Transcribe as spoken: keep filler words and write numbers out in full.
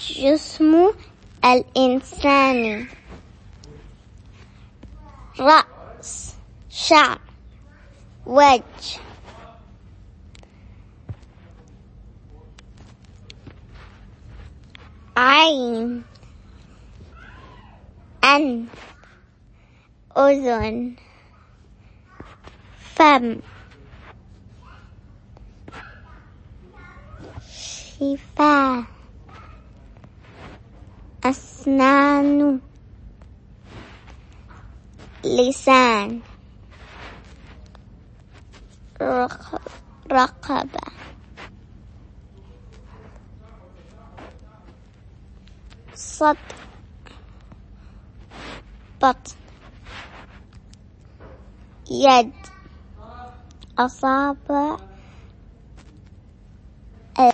جسم الإنسان: رأس، شعر، وجه. عين، أنف، أذن، فم، شفاه، أسنان، لسان، رقبة، صدر، بطن، يد، أصابع،